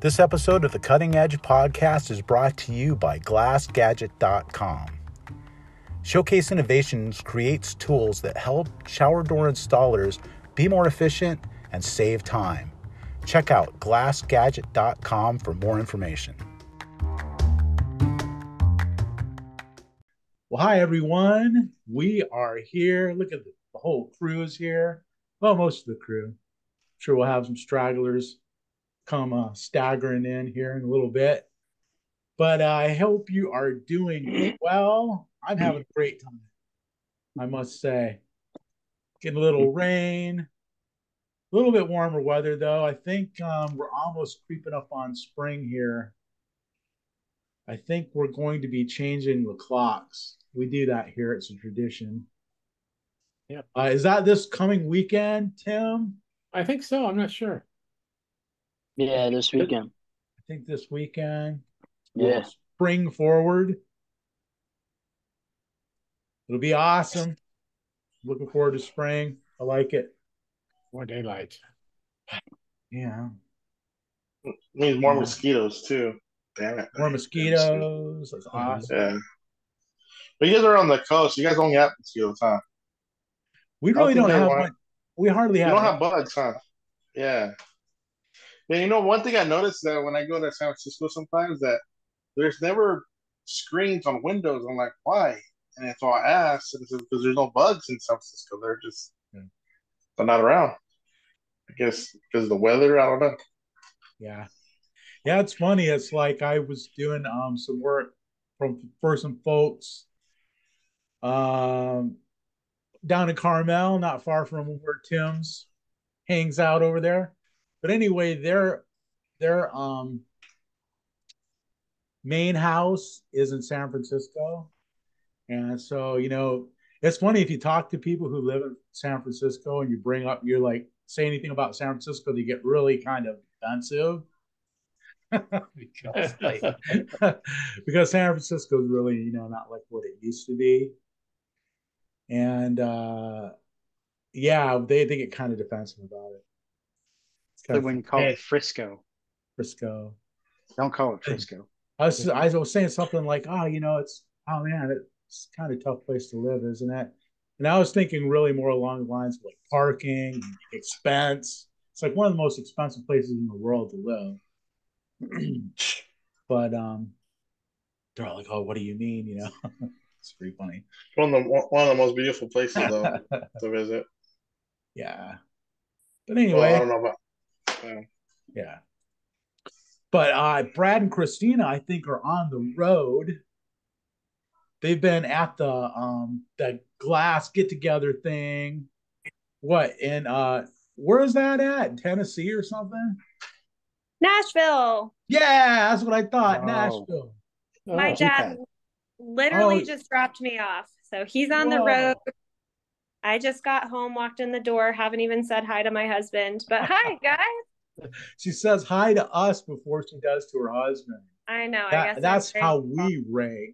This episode of the Cutting Edge Podcast is brought to you by GlassGadget.com. Showcase Innovations creates tools that help shower door installers be more efficient and save time. Check out GlassGadget.com for more information. Well, hi, everyone. We are here. Look at the whole crew is here. Well, most of the crew. I'm sure we'll have some stragglers come staggering in here in a little bit. But I hope you are doing well. I'm having a great time, I must say. Getting a little rain, a little bit warmer weather, though. I think we're almost creeping up on spring here. I think we're going to be changing the clocks. We do that here. It's a tradition. Yep. Is that this coming weekend, Tim? I think so. I'm not sure. Yeah, this weekend. I think this weekend. Yeah. Spring forward. It'll be awesome. Looking forward to spring. I like it. More daylight. Yeah. It means more mosquitoes too. Damn it. More mosquitoes. That's awesome. Yeah. But you guys are on the coast. You guys only have mosquitoes, huh? We really don't have one. We hardly have. You don't have bugs, huh? Yeah. Yeah, you know, one thing I noticed that when I go to San Francisco sometimes that there's never screens on windows. I'm like, why? And so I asked, and it says because there's no bugs in San Francisco. They're not around. I guess because of the weather. I don't know. Yeah. Yeah, it's funny. It's like I was doing some work for some folks down in Carmel, not far from where Tim's hangs out over there. But anyway, their main house is in San Francisco. And so, you know, it's funny if you talk to people who live in San Francisco and you're like, say anything about San Francisco, they get really kind of defensive. because San Francisco is really, you know, not like what it used to be. And yeah, they get kind of defensive about it. It's like when you call it Frisco. Frisco. Don't call it Frisco. I was saying something like, oh, you know, it's kind of a tough place to live, isn't it? And I was thinking really more along the lines of like parking, expense. It's like one of the most expensive places in the world to live. But they're all like, oh, what do you mean? You know, it's pretty funny. One of the most beautiful places though to visit. Yeah. But anyway, well, I don't know about. Yeah. But Brad and Christina, I think, are on the road. They've been at the glass get together thing. What in where is that at? Tennessee or something? Nashville. Yeah, that's what I thought. Nashville. My dad literally just dropped me off. So he's on the road. I just got home, walked in the door, haven't even said hi to my husband. But hi, guys. She says hi to us before she does to her husband. I know. I guess that's how we rank.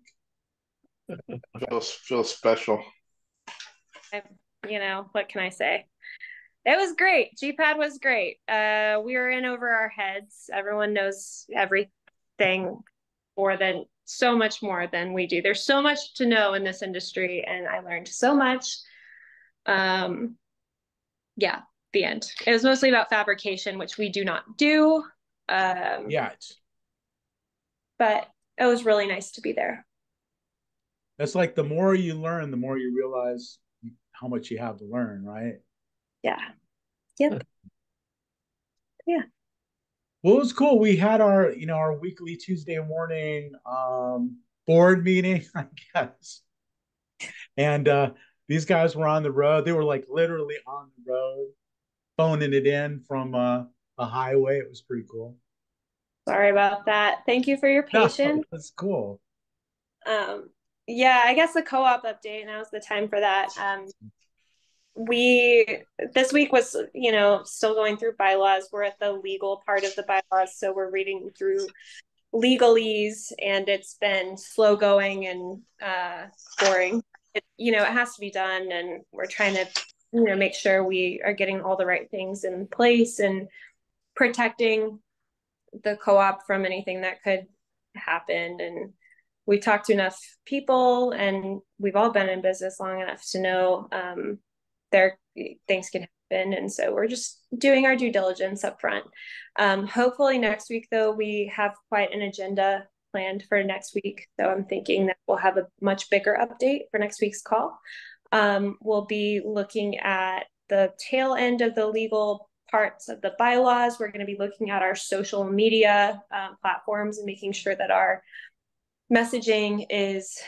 Feels special. You know, what can I say? It was great. GPAD was great. We were in over our heads. Everyone knows everything so much more than we do. There's so much to know in this industry, and I learned so much. Yeah, the end. It was mostly about fabrication, which we do not do. Yeah. But it was really nice to be there. It's like the more you learn, the more you realize how much you have to learn, right? Yeah. Yep. Yeah. Well, it was cool. We had our weekly Tuesday morning board meeting, I guess. And these guys were on the road. They were like literally on the road, phoning it in from a highway. It was pretty cool. Sorry about that. Thank you for your patience. No, that's cool. Yeah, I guess the co-op update, now's the time for that. This week was, you know, still going through bylaws. We're at the legal part of the bylaws, so we're reading through legalese, and it's been slow going and boring. It has to be done, and we're trying to, make sure we are getting all the right things in place and protecting the co-op from anything that could happen. And we talked to enough people, and we've all been in business long enough to know there things can happen. And so we're just doing our due diligence up front. Hopefully next week, though, we have quite an agenda planned for next week. So I'm thinking that we'll have a much bigger update for next week's call. We'll be looking at the tail end of the legal parts of the bylaws. We're going to be looking at our social media platforms and making sure that our messaging is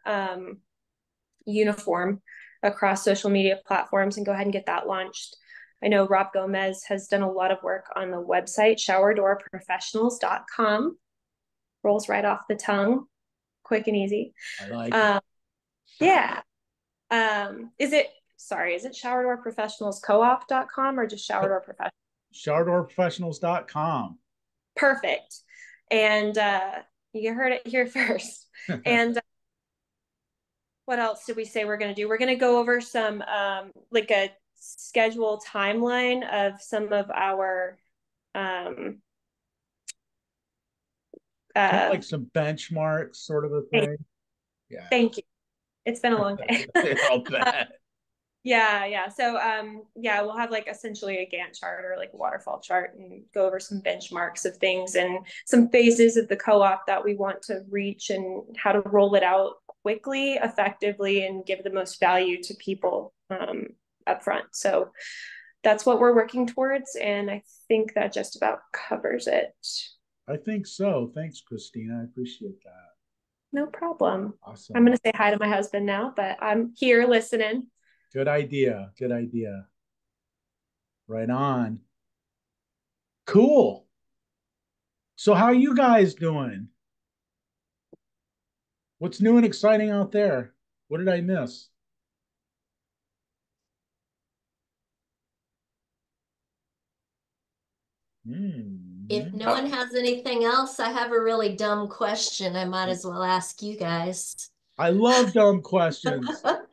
uniform across social media platforms, and go ahead and get that launched. I know Rob Gomez has done a lot of work on the website, showerdoorprofessionals.com. Rolls right off the tongue, quick and easy. I like it. Yeah. Is it showerdoorprofessionalscoop.com or just showerdoorprofessionals? Showerdoorprofessionals.com. Perfect. And you heard it here first. And what else did we say we're going to do? We're going to go over some like a schedule timeline of some of our like some benchmarks sort of a thing. Yeah. Thank you. It's been a long day. I'll bet. Yeah. So yeah, we'll have like essentially a Gantt chart or like a waterfall chart, and go over some benchmarks of things and some phases of the co-op that we want to reach, and how to roll it out quickly, effectively, and give the most value to people up front. So that's what we're working towards, and I think that just about covers it. I think so. Thanks, Christina. I appreciate that. No problem. Awesome. I'm going to say hi to my husband now, but I'm here listening. Good idea. Good idea. Right on. Cool. So how are you guys doing? What's new and exciting out there? What did I miss? If no one has anything else, I have a really dumb question. I might as well ask you guys. I love dumb questions.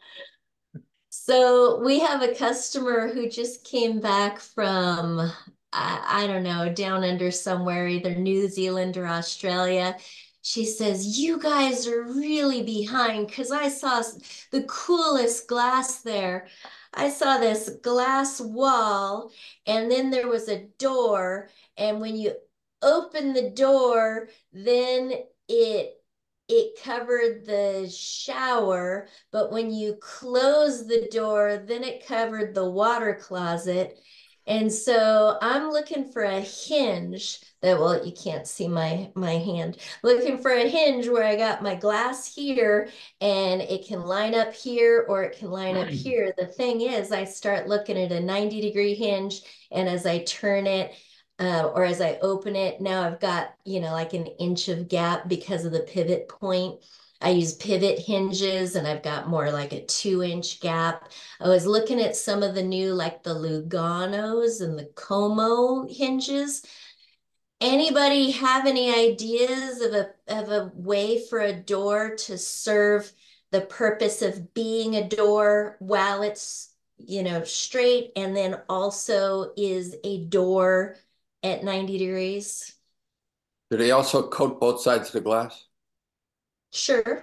So we have a customer who just came back from, I don't know, down under somewhere, either New Zealand or Australia. She says, you guys are really behind because I saw the coolest glass there. I saw this glass wall, and then there was a door, and when you open the door, then it covered the shower, but when you close the door, then it covered the water closet. And so I'm looking for a hinge that, well, you can't see my hand. Looking for a hinge where I got my glass here and it can line up here or it can line up here. The thing is, I start looking at a 90-degree hinge, and as I turn it, or as I open it, now I've got, like an inch of gap because of the pivot point. I use pivot hinges, and I've got more like a 2-inch gap. I was looking at some of the new, like the Luganos and the Como hinges. Anybody have any ideas of a way for a door to serve the purpose of being a door while it's, straight, and then also is a door at 90 degrees? Do they also coat both sides of the glass? Sure.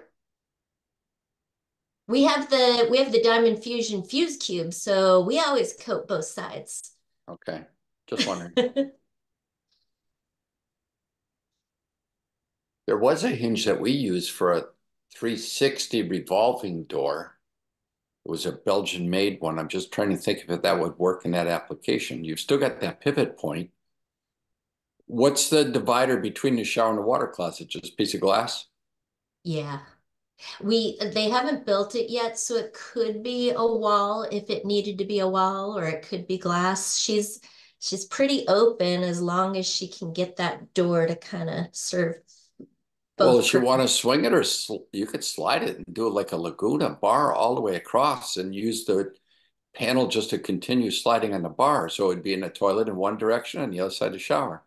We have the Diamond Fusion fuse cube, so we always coat both sides. Okay, just wondering. There was a hinge that we used for a 360 revolving door. It was a Belgian made one. I'm just trying to think if that would work in that application. You've still got that pivot point. What's the divider between the shower and the water closet? Just a piece of glass? Yeah. They haven't built it yet, so it could be a wall if it needed to be a wall, or it could be glass. She's pretty open as long as she can get that door to kind of serve both. Well, if you want to swing it, or you could slide it and do it like a Laguna bar all the way across and use the panel just to continue sliding on the bar. So it'd be in the toilet in one direction and the other side of the shower.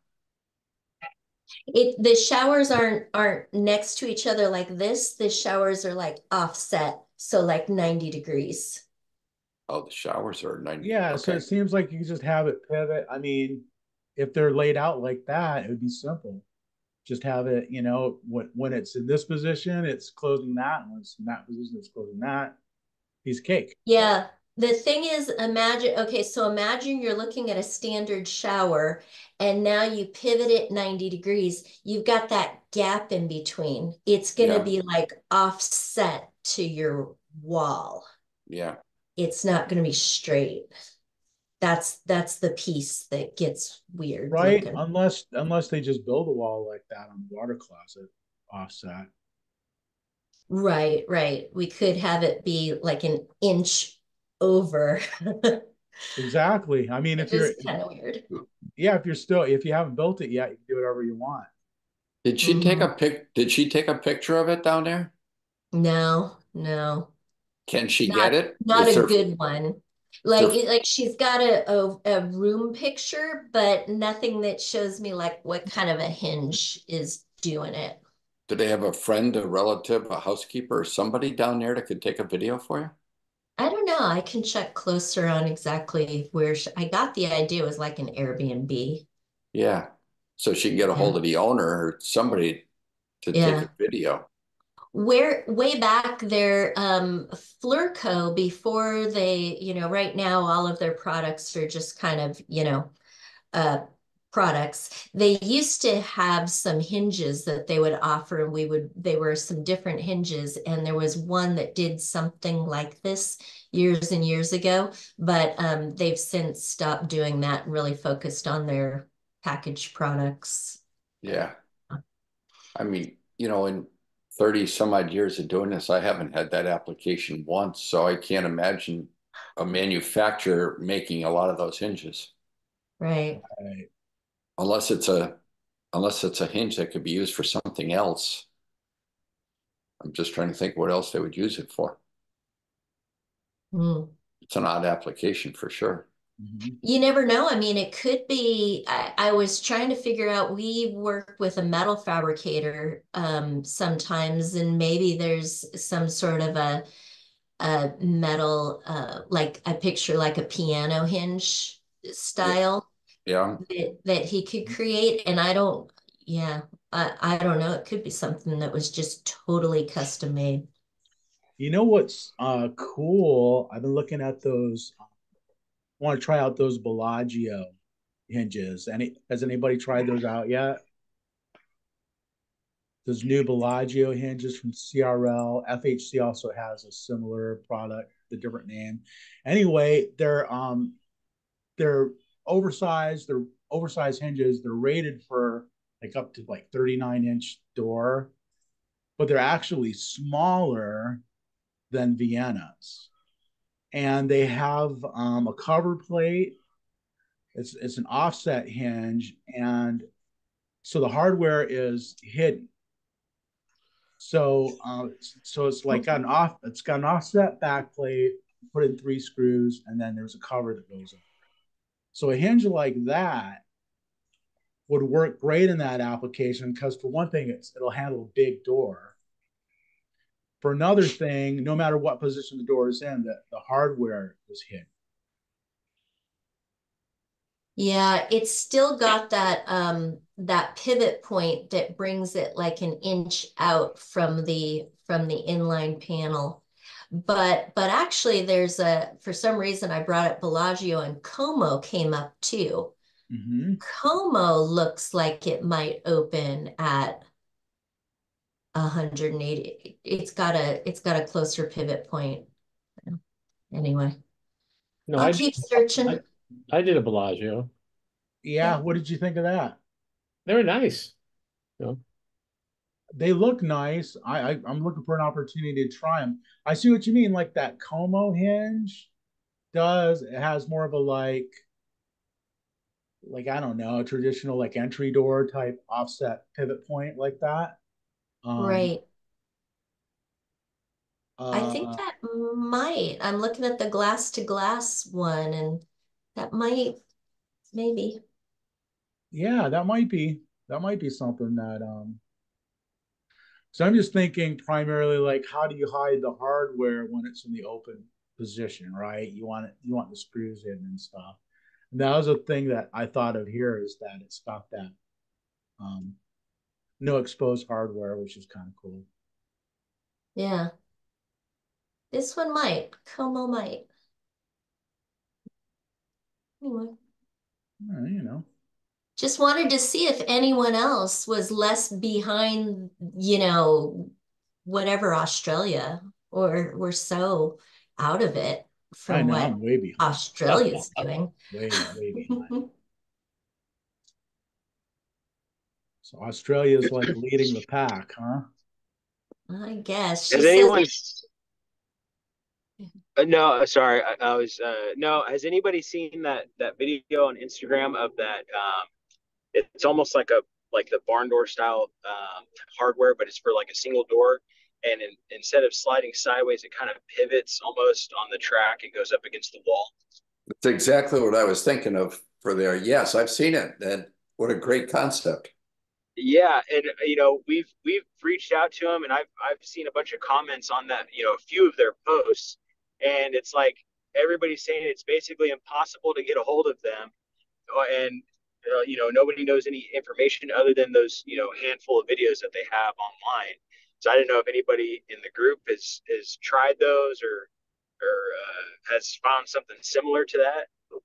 The showers aren't next to each other like this. The showers are like offset, so like 90 degrees. Oh, the showers are 90. Yeah, okay. so it seems like you just have it pivot. I mean, if they're laid out like that, it would be simple. Just have it, you know, when it's in this position, it's closing that. When it's in that position, it's closing that. Piece of cake. Yeah. The thing is, okay, so imagine you're looking at a standard shower and now you pivot it 90 degrees. You've got that gap in between. It's going to Yeah. be like offset to your wall. Yeah. It's not going to be straight. That's the piece that gets weird Right? looking. Unless they just build a wall like that on the water closet offset. Right, right. We could have it be like an inch over. Exactly. I mean, if It you're, is kind of weird. yeah, if you haven't built it yet, you can do whatever you want. Did she take a did she take a picture of it down there? No, no, Can she not get it? not Is a there, good one. there Like she's got a room picture, but nothing that shows me like what kind of a hinge is doing it. do they have a friend, a relative, a housekeeper, or somebody down there that could take a video for you? I don't know. I can check closer on exactly where I got the idea it was like an Airbnb. Yeah. So she can get a Yeah. hold of the owner or somebody to take Yeah. a video. Where way back there, Flurco, before they, right now all of their products are just kind of, uh, products. They used to have some hinges that they would offer, and they were some different hinges, and there was one that did something like this years and years ago, but they've since stopped doing that and really focused on their packaged products. Yeah. I mean, in 30 some odd years of doing this, I haven't had that application once, so I can't imagine a manufacturer making a lot of those hinges. Right. Right. Unless it's a hinge that could be used for something else. I'm just trying to think what else they would use it for. Mm. It's an odd application for sure. Mhm. You never know. I mean, it could be. I was trying to figure out, we work with a metal fabricator sometimes, and maybe there's some sort of a metal, like I picture like a piano hinge Yeah. style Yeah. that he could create. And yeah, I don't know. It could be something that was just totally custom made. You know what's cool? I've been looking at those. I want to try out those Bellagio hinges. Has anybody tried those out yet? Those new Bellagio hinges from CRL. FHC also has a similar product, the different name. Anyway, they're oversized. They're oversized hinges. They're rated for like up to like 39-inch door, but they're actually smaller than Vienna's. And they have a cover plate. It's an offset hinge, and so the hardware is hidden. So it's like it's got an offset back plate, put in 3 screws, and then there's a cover that goes over. So a hinge like that would work great in that application because for one thing, it'll handle a big door. For another thing, no matter what position the door is in, the hardware is hidden. Yeah, it's still got that pivot point that brings it like an inch out from the inline panel. But actually for some reason I brought up Bellagio, and Como came up too. Mm-hmm. Como looks like it might open at 180. It's got a closer pivot point. Anyway, No, I'll keep searching. I did a Bellagio. Yeah, what did you think of that? They were nice. They look nice. I'm looking for an opportunity to try them. I see what you mean. Like that Como hinge does. It has more of a like I don't know, a traditional like entry door type offset pivot point like that. Um, Right. I think uh, that might. I'm looking at the glass to glass one, and that might, maybe. yeah, that might be something that So I'm just thinking primarily like how do you hide the hardware when it's in the open position, right? You want the screws in and stuff. And that was a thing that I thought of here is that it's got that no exposed hardware, which is kind of cool. Yeah. This one might. Como might. Anyway. You know. Just wanted to see if anyone else was less behind, you know, whatever Australia, or were so out of it I from know what I'm way behind. Australia's doing. Way behind. So Australia is like leading the pack, huh? I guess. She Has says, anyone? No, sorry. I was no. Has anybody seen that video on Instagram of that? It's almost like the barn door style hardware, but it's for like a single door. And instead of sliding sideways, it kind of pivots almost on the track and goes up against the wall. That's exactly what I was thinking of for there. Yes, I've seen it. And what a great concept. Yeah, and you know we've reached out to them, and I've seen a bunch of comments on that. You know, a few of their posts, and it's like everybody's saying it's basically impossible to get a hold of them, and you know nobody knows any information other than those handful of videos that they have online. So I don't know if anybody in the group has tried those or has found something similar to that.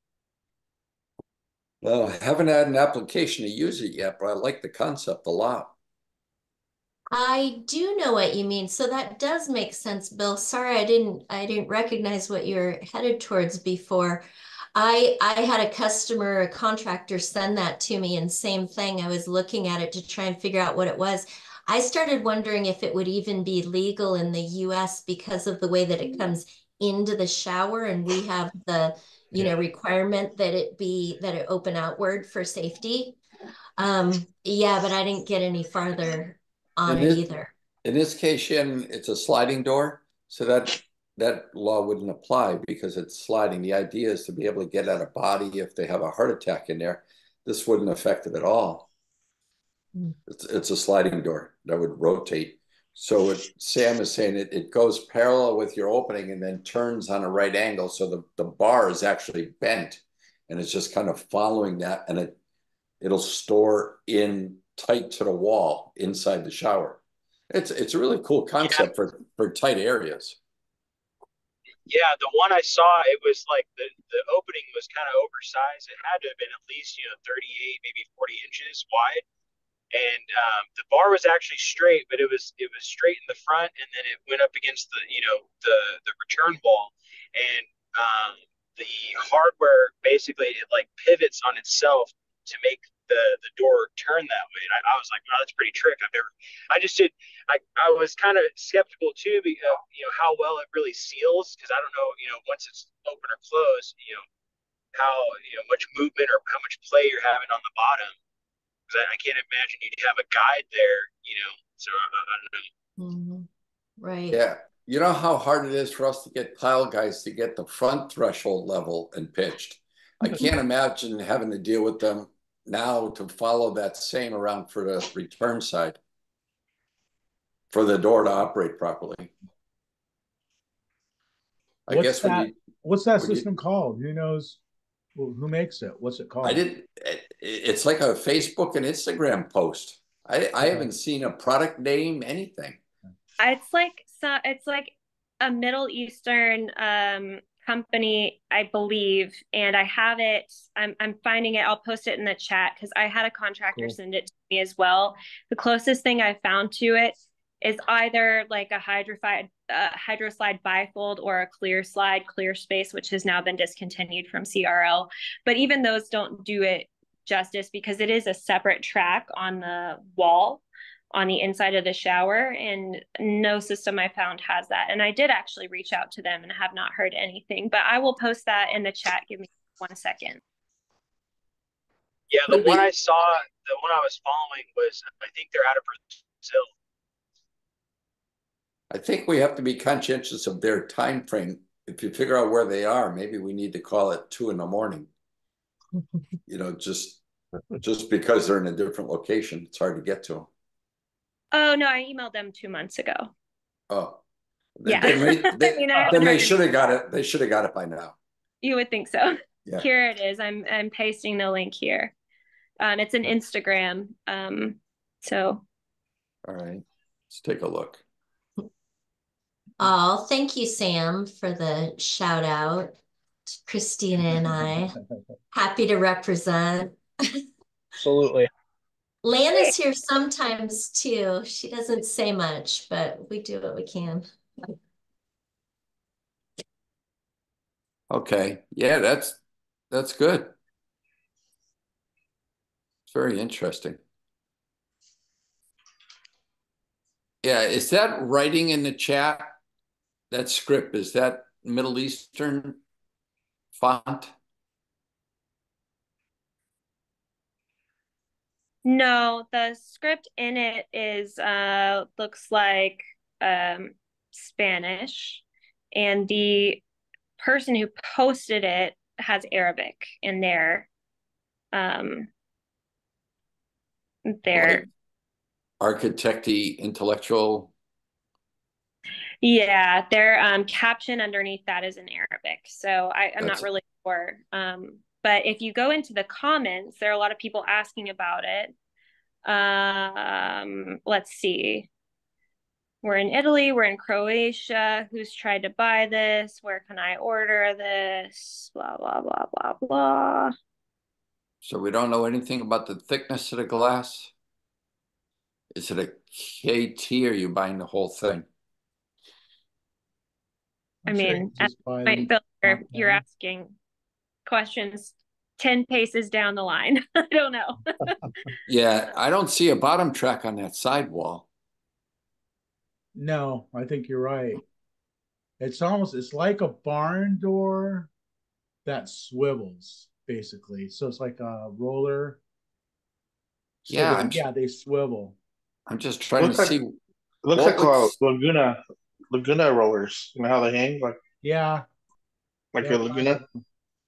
Well, I haven't had an application to use it yet, but I like the concept a lot. I do know what you mean. So that does make sense, Bill. Sorry, I didn't recognize what you're headed towards before. I had a customer, a contractor send that to me, and same thing. I was looking at it to try and figure out what it was. I started wondering if it would even be legal in the US because of the way that it comes into the shower, and we have the, requirement that it open outward for safety. Yeah, but I didn't get any farther on it either. In this case, Shannon, it's a sliding door, so that law wouldn't apply because it's sliding. The idea is to be able to get at a body if they have a heart attack in there. This wouldn't affect it at all. It's a sliding door that would rotate. So what Sam is saying, it goes parallel with your opening and then turns on a right angle. So the bar is actually bent and it's just kind of following that, and it'll store in tight to the wall inside the shower. It's a really cool concept for tight areas. Yeah, the one I saw, it was like the opening was kind of oversized. It had to have been at least 38, maybe 40 inches wide, and the bar was actually straight, but it was straight in the front, and then it went up against the return wall, and the hardware basically it like pivots on itself to make the door turn that way. And I was like, wow, that's pretty trick. I was kind of skeptical too, because how well it really seals, because I don't know, once it's open or closed, how much movement or how much play you're having on the bottom. Because I can't imagine you'd have a guide there, So I don't know. Mm-hmm. Right. Yeah. You know how hard it is for us to get tile guys to get the front threshold level and pitched. I can't imagine having to deal with them now to follow that same around for the return side for the door to operate properly. What's that system called? Who knows? Who makes it? What's it called? It's like a Facebook and Instagram post. I haven't seen a product name, anything. It's like a Middle Eastern company, I believe, and I have it. I'm finding it. I'll post it in the chat because I had a contractor send it to me as well. The closest thing I found to it is either like a HydroSlide bifold or a ClearSpace, which has now been discontinued from CRL. But even those don't do it justice because it is a separate track on the wall on the inside of the shower, and no system I found has that. And I did actually reach out to them and have not heard anything, but I will post that in the chat. Give me 1 second. Yeah, the one I was following was, I think they're out of Brazil. I think we have to be conscientious of their time frame. If you figure out where they are, maybe we need to call it 2 a.m. Just because they're in a different location, it's hard to get to them. Oh no, I emailed them 2 months ago. Oh, yeah. Then they should have got it. They should have got it by now. You would think so. Yeah. Here it is. I'm pasting the link here. It's an Instagram. So All right. Let's take a look. Oh, thank you, Sam, for the shout out to Christina and I. Happy to represent. Absolutely. Lana's here sometimes too. She doesn't say much, but we do what we can. Okay. Yeah, that's good. It's very interesting. Yeah, is that writing in the chat? That script, is that Middle Eastern font? no, the script in it is looks like Spanish, and the person who posted it has Arabic in their Like architecty, intellectual. yeah, their caption underneath that is in Arabic. So I'm not That's really sure. But if you go into the comments, there are a lot of people asking about it. Let's see. We're in Italy, we're in Croatia. Who's tried to buy this? Where can I order this? Blah, blah, blah, blah, blah. so we don't know anything about the thickness of the glass. Is it a KT or are you buying the whole thing? I I'm sure you mean, can at just buy my the filter, you're top asking questions 10 paces down the line. I don't know. Yeah, I don't see a bottom track on that sidewall. No, I think you're right. It's like a barn door that swivels, basically. So it's like a roller. So Yeah, yeah, they swivel. I'm just trying to Looks like see looks what like looks. Laguna rollers. You know how they hang Yeah, like yeah, a kind Laguna. of.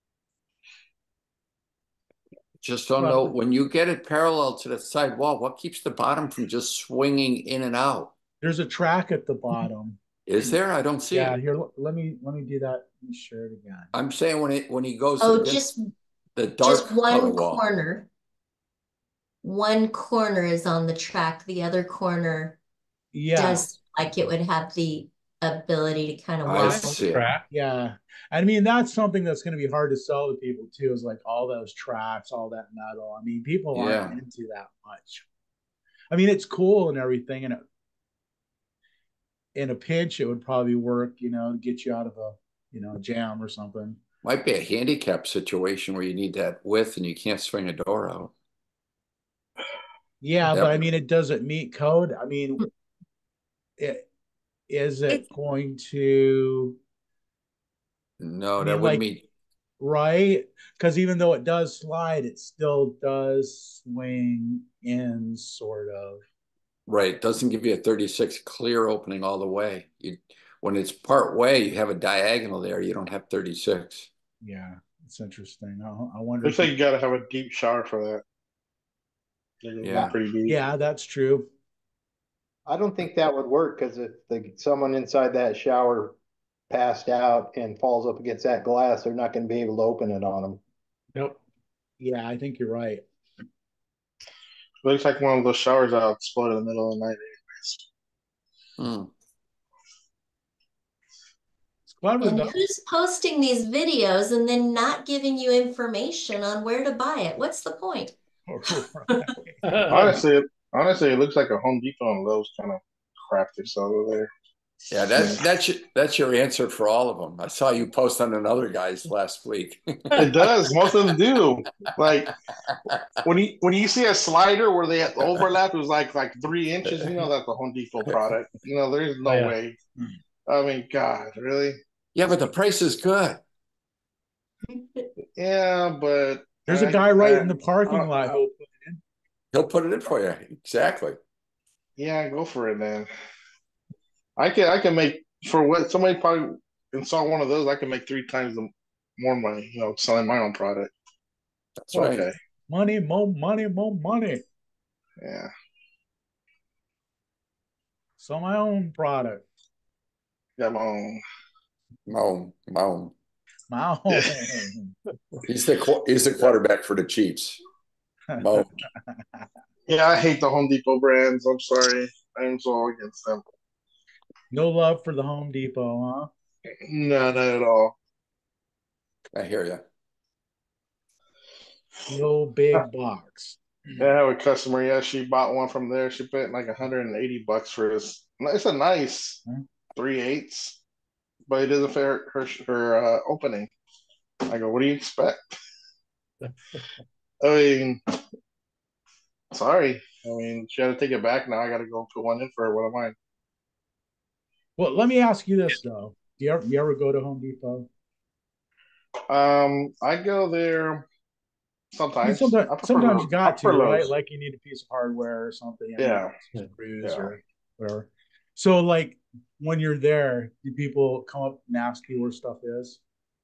Just don't know. Well, When you get it parallel to the side wall, what keeps the bottom from just swinging in and out? there's a track at the bottom. Is there? I don't see Yeah, it. here, let me do that. Let me share it again. I'm saying when he goes Oh, against the just dark color one wall. corner. One corner is on the track. The other corner Yeah, does like it would have the ability to kind of I wobble. see it. Track. yeah. I mean, that's something that's going to be hard to sell to people too, is like all those tracks, all that metal. I mean, people aren't Yeah. into that much. I mean, it's cool and everything, and in a pinch, it would probably work, to get you out of a jam or something. Might be a handicap situation where you need that width and you can't swing a door out. Yeah, That but I would- mean, it doesn't meet code. I mean, is it It's going to, No, I that mean, would like, mean right? Because even though it does slide, it still does swing in, sort of. right. It doesn't give you a 36 clear opening all the way. When it's part way, you have a diagonal there. You don't have 36. Yeah, it's interesting. I wonder Looks like you gotta have a deep shower for that. Yeah. Pretty deep. Yeah, that's true. I don't think that would work because if someone inside that shower passed out and falls up against that glass, they're not going to be able to open it on them. Nope. Yeah, I think you're right. Looks like one of those showers that'll explode in the middle of the night. Hmm. It's clever And though. who's posting these videos and then not giving you information on where to buy it? What's the point? Honestly, it looks like a Home Depot and Lowe's kind of crap they sell over there. Yeah, that's your answer for all of them. I saw you post on another guy's last week. It does. Most of them do. Like when you see a slider where they overlap was like 3 inches, you know that's a Home Depot product. There's no Oh, yeah. way. I mean, God, really? Yeah, but the price is good. Yeah, but There's a guy right in the parking lot who'll put it in. He'll put it in for you. Exactly. yeah, go for it, man. I can make for what somebody probably install one of those. I can make 3 times more money. Selling my own product. That's right. Okay. Money, more money, more money. Yeah. So my own product. Got my own. Moan. Mahomes. He's the quarterback for the Chiefs. Mo. Yeah, I hate the Home Depot brands. I'm sorry. I'm so against them. No love for the Home Depot, huh? No, not at all. I hear you. The old big box. I have a customer. Yeah, she bought one from there. She paid like $180 for this. It's a nice 3/8, but it isn't for her opening. I go, what do you expect? I mean, sorry. I mean, she had to take it back. Now I got to go put one in for her. What am I? Well, let me ask you this though. Do you ever go to Home Depot? I go there I mean, sometimes. sometimes you got to, right? Lowe's. Like you need a piece of hardware or something. Yeah. Screws Yeah. or whatever. So, like when you're there, do people come up and ask you where stuff is?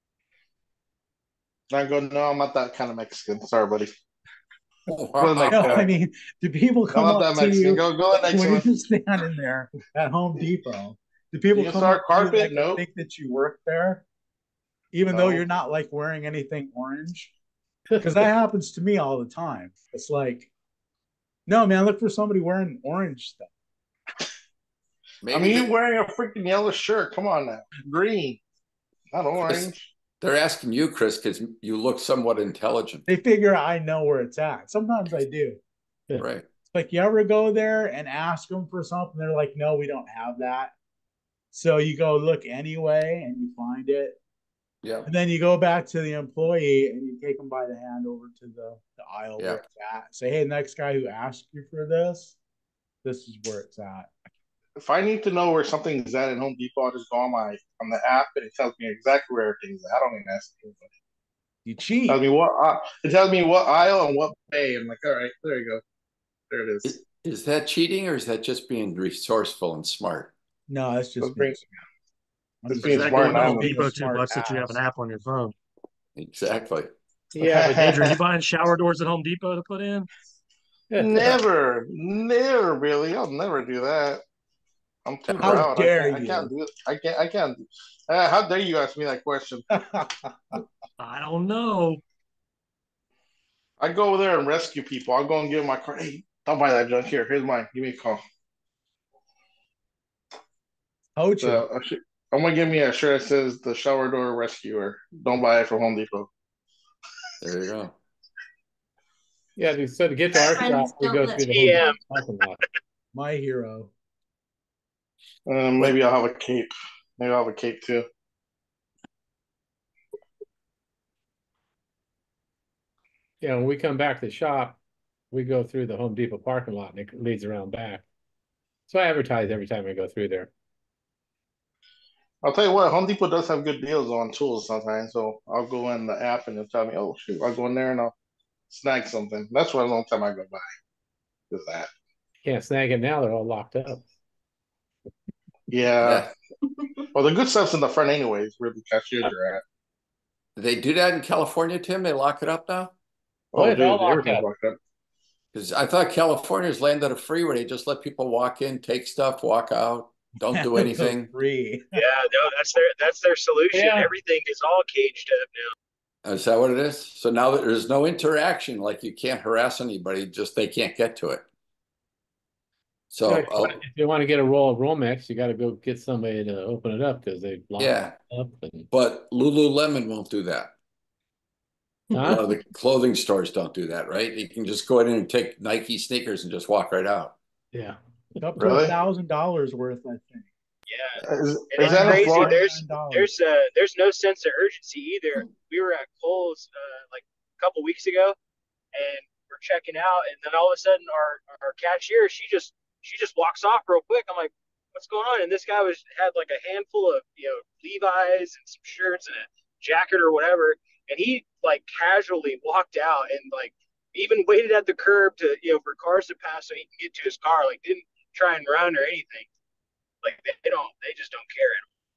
I go, no, I'm not that kind of Mexican. Sorry, buddy. Wow. Like, No, I mean, do people I'm come not up that to Mexican. you Go next when one. you're standing there at Home Depot? Do people You can come start up to you carpet? like Nope. think that you work there, even though No. you're not like wearing anything orange? Because that happens to me all the time. It's like, no, man, look for somebody wearing orange stuff. Maybe I mean, you're they, wearing a freaking yellow shirt. Come on now. Green, not Chris, orange. they're asking you, Chris, because you look somewhat intelligent. They figure I know where it's at. Sometimes I do. Right. It's like, you ever go there and ask them for something? They're like, no, we don't have that. So you go look anyway and you find it. Yeah. And then you go back to the employee and you take them by the hand over to the aisle Yeah. where it's at. Say, hey, next guy who asked you for this is where it's at. If I need to know where something's at Home Depot, I just go on the app and it tells me exactly where everything's at. I don't even ask anybody. You cheat. It tells me what aisle and what bay. I'm like, all right, there you go. There it is. Is that cheating or is that just being resourceful and smart? No, it's just Let's bring- I'm let's just bring being smart Going to now. Home being a Depot too smart much that you have an ass. app on your phone. Exactly. Yeah, but Adrian, you buying shower doors at Home Depot to put in? Never, Billy. I'll never do that. I'm too How proud. dare I can't do it. I can't. How dare you ask me that question? I don't know. I go over there and rescue people. I'll go and give them my car. Hey, don't buy that junk here. Here's mine. Give me a call. Coach. So I'm gonna give me a shirt that says the shower door rescuer. Don't buy it from Home Depot. There you go. yeah. So to get to our Friends shop, we don't go let through the me Home TM. Depot parking lot. My hero. Maybe I'll have a cape. Maybe I'll have a cape too. Yeah, when we come back to the shop, we go through the Home Depot parking lot and it leads around back. So I advertise every time I go through there. I'll tell you what, Home Depot does have good deals on tools sometimes. So I'll go in the app and it'll tell me, oh shoot, I'll go in there and I'll snag something. That's what a long time I go by. Is that? Can't snag it now, they're all locked up. Yeah. Well, the good stuff's in the front anyways, where the cashiers are at. They do that in California, Tim? They lock it up now? Oh, it's all locked everything's up. locked up. Because I thought California's land of the free where they just let people walk in, take stuff, walk out, don't do anything. Free. Yeah, no, that's their solution. Yeah. Everything is all caged up now. Is that what it is? So now that there's no interaction, like you can't harass anybody, just they can't get to it. So If you want to get a roll of Romex, you got to go get somebody to open it up because they lock yeah, it up. And, but Lululemon won't do that. A lot huh? of the clothing stores don't do that, right? You can just go in and take Nike sneakers and just walk right out. Yeah. Up to Really? $1,000 worth, I think. Yeah, Is and that it's in crazy. Florida? There's no sense of urgency either. We were at Kohl's like a couple weeks ago, and we're checking out, and then all of a sudden our cashier she just walks off real quick. I'm like, what's going on? And this guy had like a handful of Levi's and some shirts and a jacket or whatever, and he like casually walked out and like even waited at the curb to for cars to pass so he can get to his car. Like didn't try and run or anything. Like they just don't care.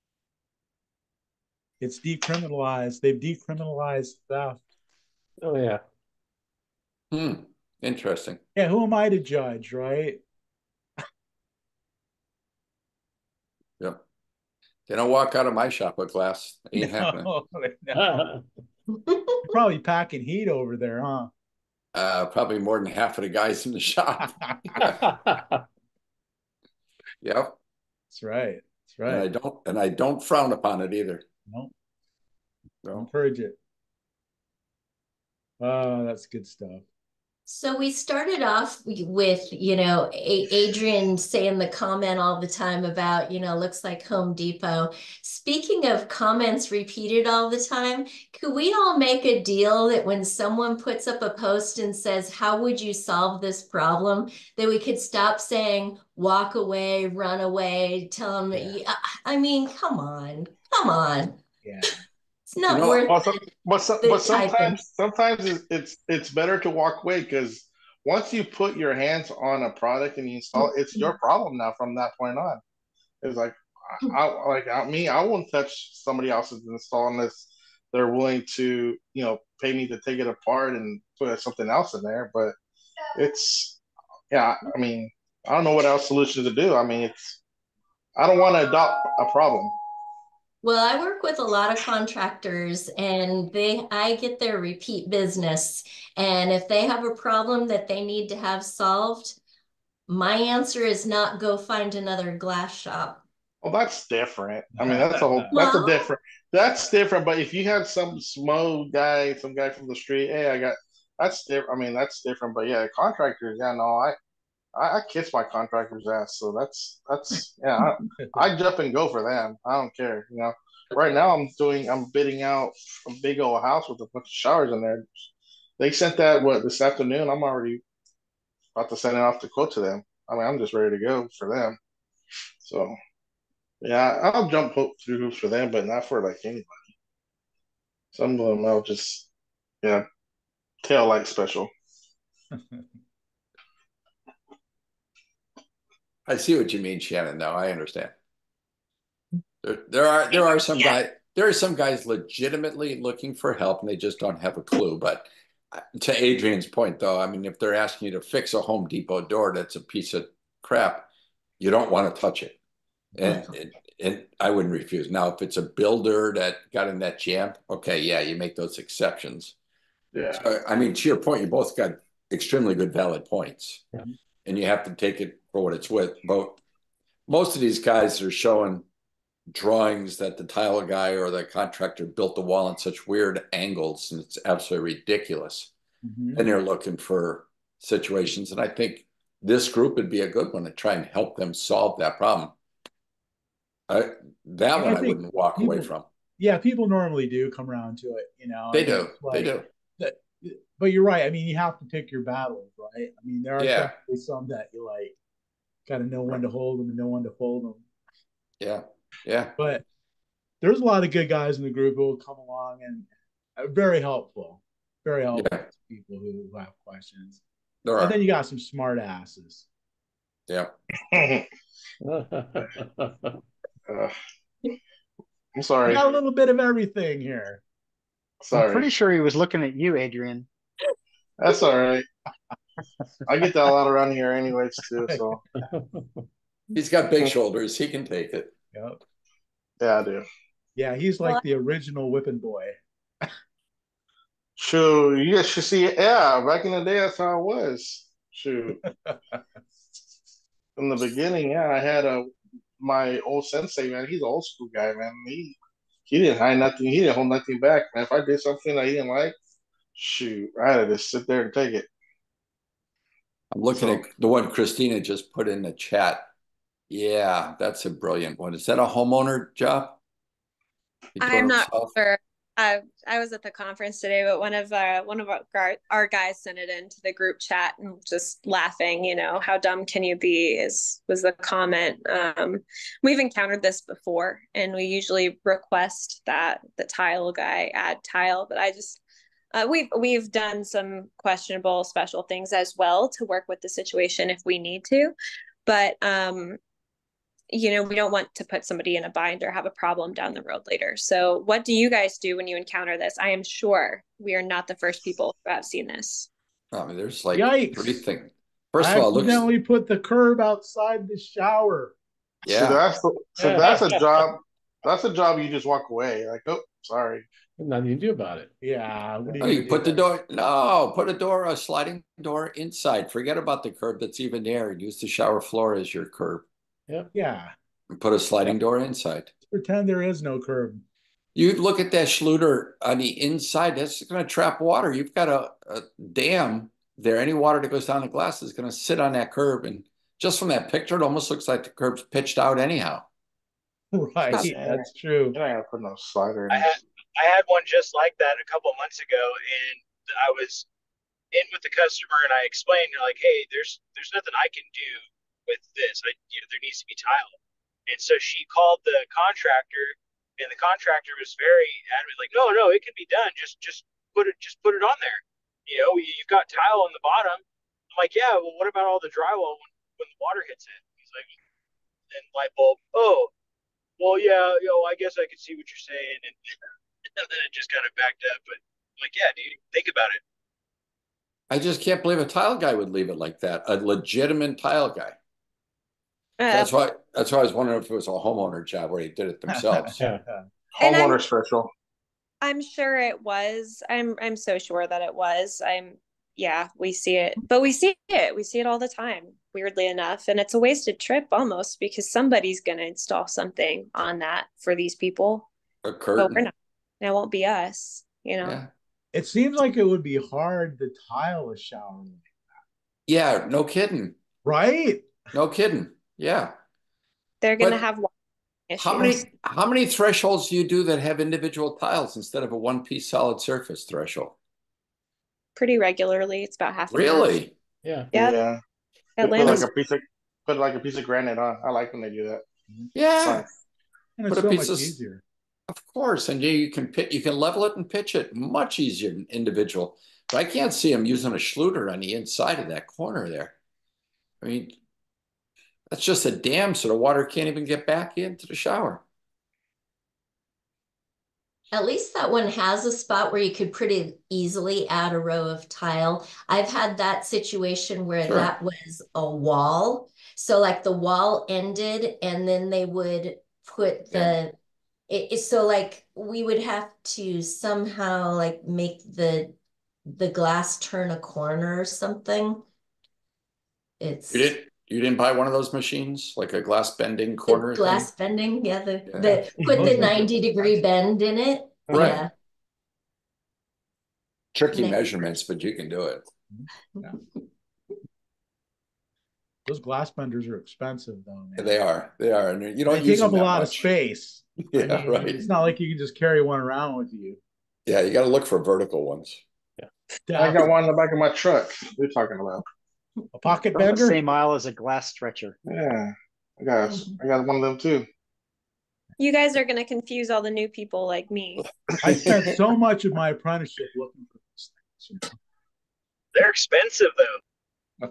It's decriminalized. They've decriminalized theft. Oh, yeah. Interesting. Yeah, who am I to judge, right? Yep. They don't walk out of my shop with glass. Ain't happening. No. Probably packing heat over there, huh? Probably more than half of the guys in the shop. Yep. That's right. That's And right. I don't frown upon it either. No, No. encourage it. That's good stuff. So we started off with, Adrian saying the comment all the time about, looks like Home Depot. Speaking of comments repeated all the time, could we all make a deal that when someone puts up a post and says, how would you solve this problem, that we could stop saying, walk away, run away, tell them, I mean, come on. Yeah. It's not worth but typing. sometimes it's better to walk away, because once you put your hands on a product and you install it, it's your problem now from that point on. It's like I won't touch somebody else's install unless they're willing to pay me to take it apart and put something else in there. But I mean, I don't know what else solution to do. I mean, I don't want to adopt a problem. Well, I work with a lot of contractors and I get their repeat business. And if they have a problem that they need to have solved, my answer is not go find another glass shop. Well, that's different. I mean, that's different. But if you have some small guy, some guy from the street, hey, that's different. I mean, that's different. But yeah, contractors, I kiss my contractor's ass. So that's I jump and go for them. I don't care. Right now I'm bidding out a big old house with a bunch of showers in there. They sent that this afternoon. I'm already about to send it off the quote to them. I mean, I'm just ready to go for them. So yeah, I'll jump through hoops for them, but not for like anybody. Some of them I'll just tail light special. I see what you mean, Shannon. No, I understand. There are some guys legitimately looking for help and they just don't have a clue. But to Adrian's point, though, I mean, if they're asking you to fix a Home Depot door that's a piece of crap, you don't want to touch it. And I wouldn't refuse. Now, if it's a builder that got in that jam, okay, yeah, you make those exceptions. Yeah. So, I mean, to your point, you both got extremely good, valid points. Yeah. And you have to take it for what it's worth. But most of these guys are showing drawings that the tile guy or the contractor built the wall in such weird angles, and it's absolutely ridiculous. Mm-hmm. And they're looking for situations. And I think this group would be a good one to try and help them solve that problem. I wouldn't walk away from. Yeah, people normally do come around to it, They do. They do. But you're right. I mean, you have to pick your battles, right? I mean, there are definitely some that you got to know when to hold them and know when to fold them. Yeah. Yeah. But there's a lot of good guys in the group who will come along and very helpful to people who have questions. And then you got some smart asses. Yeah. I'm sorry. Got a little bit of everything here. I'm pretty sure he was looking at you, Adrian. That's all right. I get that a lot around here anyways, too. So he's got big shoulders. He can take it. Yep. Yeah, I do. Yeah, he's like the original whipping boy. Shoot, you should see it. Yeah, back in the day, that's how it was. Shoot. In the beginning, I had my old sensei, man. He's an old school guy, man. He didn't hide nothing. He didn't hold nothing back, man. If I did something that he didn't like, shoot, I had to just sit there and take it. I'm looking at the one Christina just put in the chat. Yeah, that's a brilliant one. Is that a homeowner job? I'm not sure. I was at the conference today, but one of our guys sent it into the group chat and just laughing. How dumb can you be? Was the comment. We've encountered this before, and we usually request that the tile guy add tile. But I just we've done some questionable special things as well to work with the situation if we need to, but we don't want to put somebody in a bind or have a problem down the road later. So what do you guys do when you encounter this? I am sure we are not the first people who have seen this. I mean, there's like Yikes. 3 things. First of all, accidentally put the curb outside the shower. Yeah. So that's a job. That's a job you just walk away. Like, oh, sorry. Nothing you can do about it. Yeah. What are you No, gonna you do put the then? door. No, put a sliding door inside. Forget about the curb that's even there. Use the shower floor as your curb. Yeah. And put a sliding door inside. Pretend there is no curb. You look at that Schluter on the inside. That's going to trap water. You've got a dam there. Any water that goes down the glass is going to sit on that curb. And just from that picture, it almost looks like the curb's pitched out anyhow. Right. Yeah. That's true. You're not gonna put no slider in. I had one just like that a couple of months ago, and I was in with the customer, and I explained like, hey, there's nothing I can do with this. There needs to be tile. And so she called the contractor, and the contractor was very adamant, like, no, it can be done. Just put it on there. You've got tile on the bottom. I'm like, yeah, well, what about all the drywall when the water hits it? He's like, and light bulb, oh, well, yeah, I guess I can see what you're saying. And, and then it just kind of backed up. But I'm like, yeah, dude, think about it. I just can't believe a tile guy would leave it like that. A legitimate tile guy. That's why I was wondering if it was a homeowner job where they did it themselves. Yeah. Homeowner special. I'm sure it was. I'm so sure that it was. Yeah, we see it. But we see it. We see it all the time, weirdly enough. And it's a wasted trip almost because somebody's gonna install something on that for these people. A But curtain. we're not. It won't be us, Yeah. It seems like it would be hard to tile a shower. Yeah, no kidding. Right? No kidding. Yeah. They're gonna But have water How issues. many thresholds do you do that have individual tiles instead of a one-piece solid surface threshold? Pretty regularly. It's about half an hour. Really? Yeah. Yeah. Yeah. Put Atlanta's like a piece of granite on. I like when they do that. Yeah. And it's Put a so piece much of- easier. Of course, and you can level it and pitch it much easier than individual. But I can't see them using a Schluter on the inside of that corner there. I mean, that's just a dam, so the water can't even get back into the shower. At least that one has a spot where you could pretty easily add a row of tile. I've had that situation where Sure. that was a wall. So like the wall ended and then they would put so like we would have to somehow like make the glass turn a corner or something. It's You didn't buy one of those machines, like a glass bending corner the glass thing? bending, yeah, Yeah. put Those the are 90-degree bend in it. Right. Yeah. Tricky Next. measurements, but you can do it. Those glass benders are expensive, though. Man. They are, and you don't They use take up them a that lot of much. space. Yeah, I mean, right. It's not like you can just carry one around with you. Yeah, you got to look for vertical ones. I got one in the back of my truck. What are you talking about? A pocket About the bender. same aisle as a glass stretcher. Yeah. I got one of them too. You guys are going to confuse all the new people like me. I spent so much of my apprenticeship looking for these things. They're expensive though.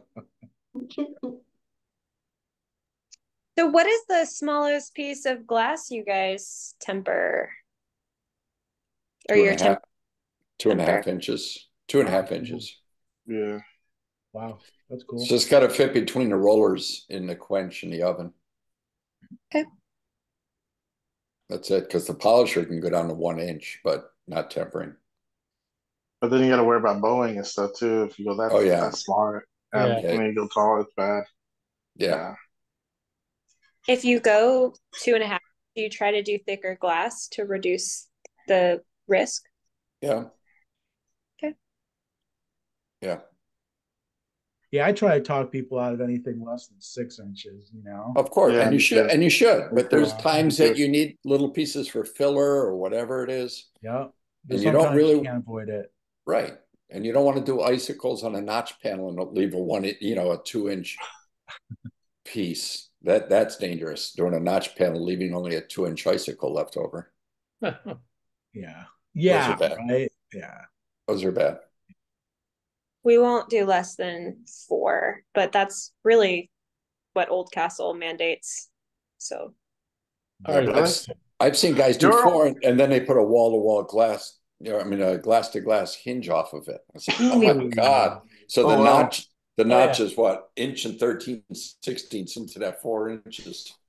So what is the smallest piece of glass you guys temper? Or your temp 2.5 inches. 2.5 inches. Yeah. Wow, that's cool. It's just got to fit between the rollers in the quench in the oven. Okay. That's it, because the polisher can go down to 1 inch, but not tempering. But then you got to worry about bowing and stuff too. If you go that, Oh, yeah. that smart. Yeah. When you go tall, it's bad. Yeah. If you go 2.5, do you try to do thicker glass to reduce the risk? Yeah. Okay. Yeah. Yeah, I try to talk people out of anything less than 6 inches. Of course, Yeah, and you me should, too. and you should. But there's Yeah, times me that too. you need little pieces for filler or whatever it is. Yeah, And you don't sometimes really- you can't avoid it. Right. And you don't want to do icicles on a notch panel and leave a 2-inch piece. That's dangerous. Doing a notch panel, leaving only a 2-inch icicle left over. Yeah, yeah, bad. right. Yeah, Those are bad. We won't do less than 4, but that's really what Oldcastle mandates. So I've seen guys do You're- 4 and then they put a wall-to-wall glass, a glass-to-glass hinge off of it. I said, oh my Ooh. God. So Oh, the wow. notch yeah. is what, 1 13/16 into that 4 inches.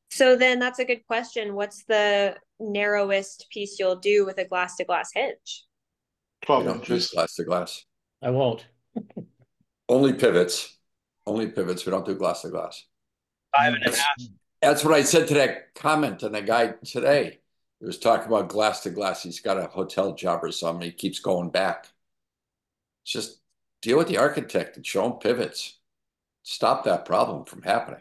So then that's a good question. What's the narrowest piece you'll do with a glass to glass hinge? We 12 don't use inches. glass to glass. I won't. Only pivots. Only pivots. We don't do glass to glass. 5.5. That's what I said to that comment on the guy today. He was talking about glass to glass. He's got a hotel job or something. He keeps going back. Just deal with the architect and show him pivots. Stop that problem from happening.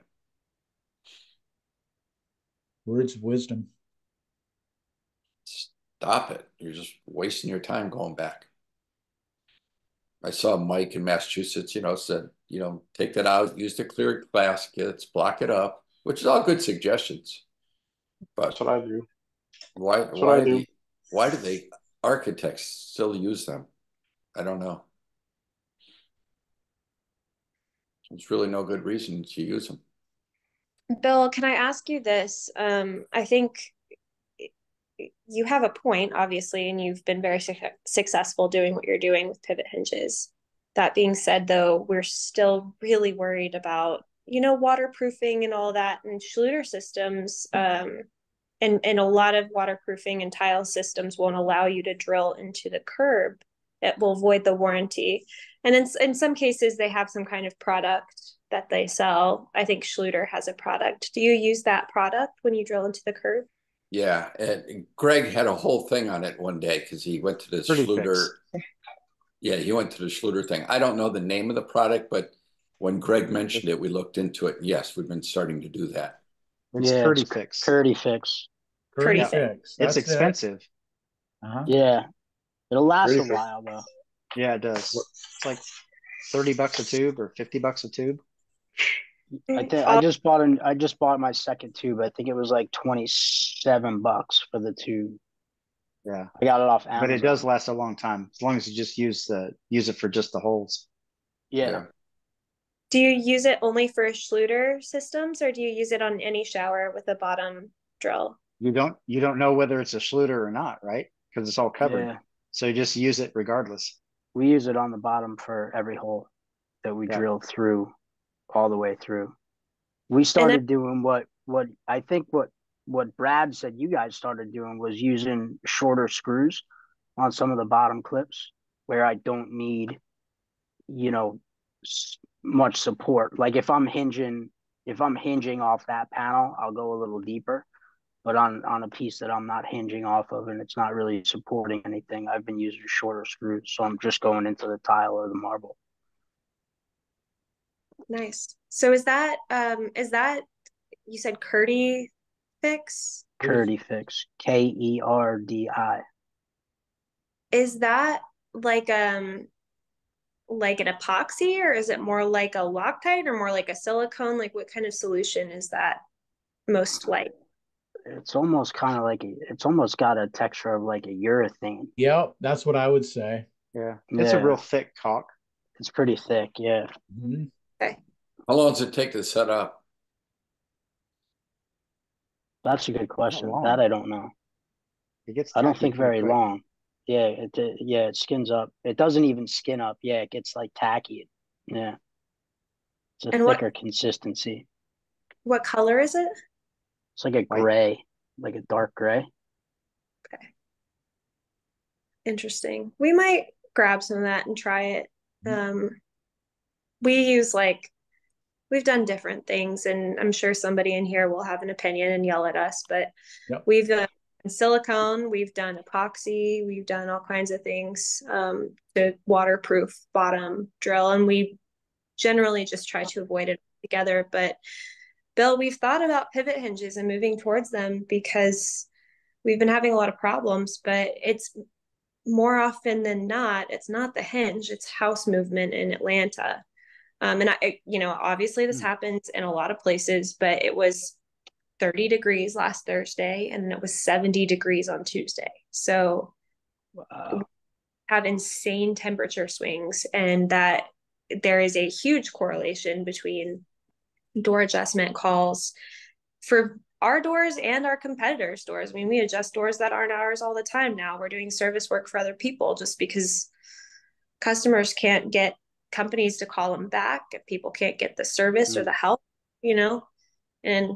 Words of wisdom. Stop it. You're just wasting your time going back. I saw Mike in Massachusetts, said, take that out, use the clear gaskets, block it up, which is all good suggestions. But That's what I do. why what I do. why do they architects still use them? I don't know. There's really no good reason to use them. Bill, can I ask you this? I think you have a point, obviously, and you've been very successful doing what you're doing with pivot hinges. That being said, though, we're still really worried about, waterproofing and all that, and Schluter systems, and a lot of waterproofing and tile systems won't allow you to drill into the curb. It will void the warranty. And in some cases, they have some kind of product that they sell. I think Schluter has a product. Do you use that product when you drill into the curb? Yeah, and Greg had a whole thing on it one day because he went to the Pretty Schluter. fix. Yeah, he went to the Schluter thing. I don't know the name of the product, but when Greg mentioned it, we looked into it. Yes, we've been starting to do that. It's Yeah, Purdy it's Fix. Purdy Fix. Pretty Pretty fix. It's That's it. expensive. Uh-huh. Yeah. It'll last Purdy a Fix. while though. Yeah, it does. It's like $30 a tube or $50 a tube. I think I just bought my second tube. I think it was like $27 for the tube. Yeah, I got it off Amazon. but it does last a long time as long as you just use it for just the holes. Yeah. Do you use it only for Schluter systems, or do you use it on any shower with a bottom drill? You don't know whether it's a Schluter or not, right? Because it's all covered. Yeah. So you just use it regardless. We use it on the bottom for every hole that we drill through, all the way through. We started doing what I think what Brad said you guys started doing was using shorter screws on some of the bottom clips where I don't need, much support. Like if I'm hinging off that panel, I'll go a little deeper. But on a piece that I'm not hinging off of and it's not really supporting anything, I've been using shorter screws. So I'm just going into the tile or the marble. Nice. So is that you said Curdy Fix? Curdy Fix. KERDI. Is that like an epoxy, or is it more like a Loctite, or more like a silicone? Like what kind of solution is that most like? It's almost kind of like it's almost got a texture of like a urethane. Yep, that's what I would say. Yeah, it's a real thick caulk. It's pretty thick, yeah. Mm-hmm. Okay. How long does it take to set up? That's a good question. long. That I don't know. I don't think very long. Yeah, it skins up. It doesn't even skin up. Yeah, it gets like tacky. Yeah. It's a thicker consistency. What color is it? It's like a gray, like a dark gray. Okay. Interesting. We might grab some of that and try it. We've done different things, and I'm sure somebody in here will have an opinion and yell at us, but we've done silicone, we've done epoxy, we've done all kinds of things to waterproof bottom drill, and we generally just try to avoid it together. But Bill, we've thought about pivot hinges and moving towards them because we've been having a lot of problems, but it's more often than not, it's not the hinge, it's house movement in Atlanta. And obviously this happens in a lot of places, but it was 30 degrees last Thursday and it was 70 degrees on Tuesday. So we have insane temperature swings, and that there is a huge correlation between door adjustment calls for our doors and our competitors' doors. I mean, we adjust doors that aren't ours all the time now. We're doing service work for other people just because customers can't get companies to call them back if people can't get the service or the help, and